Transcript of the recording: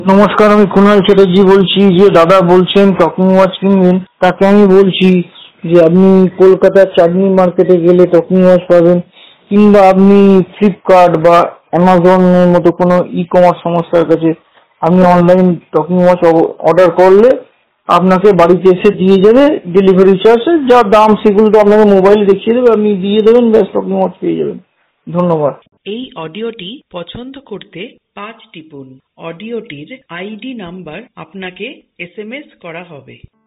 নমস্কার, আমি কুণাল চ্যাটার্জি বলছি। যে দাদা বলছেন টকিং ওয়াচ কিনবেন, তাকে আমি বলছি যে আপনি কলকাতার চাঁদনি মার্কেটে গেলে টকিং ওয়াচ পাবেন, কিংবা আপনি ফ্লিপকার্ট বা অ্যামাজনের মতো কোনো ই কমার্স সংস্থার কাছে আপনি অনলাইন টকিং ওয়াচ অর্ডার করলে আপনাকে বাড়িতে এসে দিয়ে যাবে ডেলিভারি চার্জে। যা দাম সেগুলো তো আপনাকে মোবাইলে দেখিয়ে দেবে, আপনি দিয়ে দেবেন, ব্যাস টকিং ওয়াচ পেয়ে যাবেন। ধন্যবাদ। এই অডিওটি পছন্দ করতে 5 টিপুন। অডিওটির আইডি নাম্বার আপনাকে SMS করা হবে।